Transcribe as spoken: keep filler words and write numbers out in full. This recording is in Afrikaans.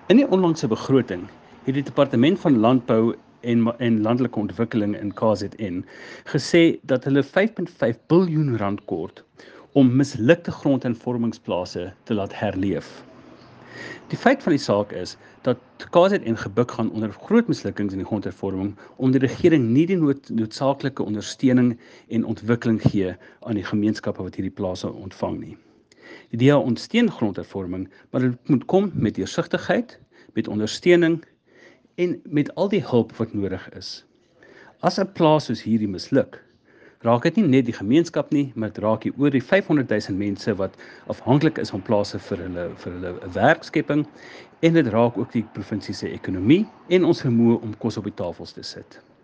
In die onlangse begroting het die Departement van Landbou en, en Landelike Ontwikkeling in K Z N gesê dat hulle vyf punt vyf biljoen rand kort om mislukte grondhervormingsplase te laat herleef. Die feit van die saak is dat K Z N gebuk gaan onder groot mislukkings in die grondhervorming om die regering nie die nood, noodsaaklike ondersteuning en ontwikkeling gee aan die gemeenskappe wat hierdie plase ontvang nie. Die D A ondersteun grondhervorming, maar dit moet kom met deursigtigheid, met ondersteuning en met al die hulp wat nodig is. As 'n plaas soos hierdie misluk, raak dit nie net die gemeenskap nie, maar dit raak hier oor die vyfhonderd duisend mense wat afhanklik is van plase vir hulle vir hulle werkskepping, en dit raak ook die provinsie se ekonomie en ons vermoë om kos op die tafels te sit.